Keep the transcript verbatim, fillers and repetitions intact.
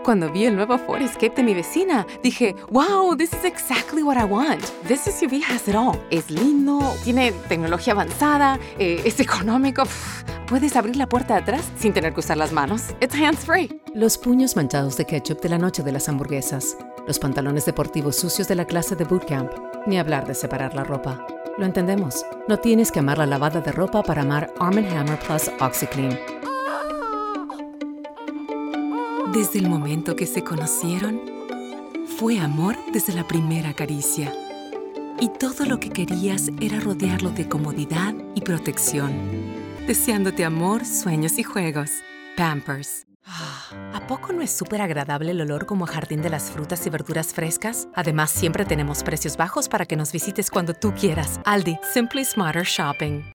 Cuando vi el nuevo Ford Escape de mi vecina, dije, wow, this is exactly what I want. This S U V has it all. Es lindo, tiene tecnología avanzada, eh, es económico. Pff, puedes abrir la puerta de atrás sin tener que usar las manos. It's hands-free. Los puños manchados de ketchup de la noche de las hamburguesas. Los pantalones deportivos sucios de la clase de bootcamp. Ni hablar de separar la ropa. Lo entendemos. No tienes que amar la lavada de ropa para amar Arm and Hammer Plus OxiClean. Desde el momento que se conocieron, fue amor desde la primera caricia. Y todo lo que querías era rodearlo de comodidad y protección. Deseándote amor, sueños y juegos. Pampers. ¿A poco no es súper agradable el olor como a jardín de las frutas y verduras frescas? Además, siempre tenemos precios bajos para que nos visites cuando tú quieras. Aldi, Simply Smarter Shopping.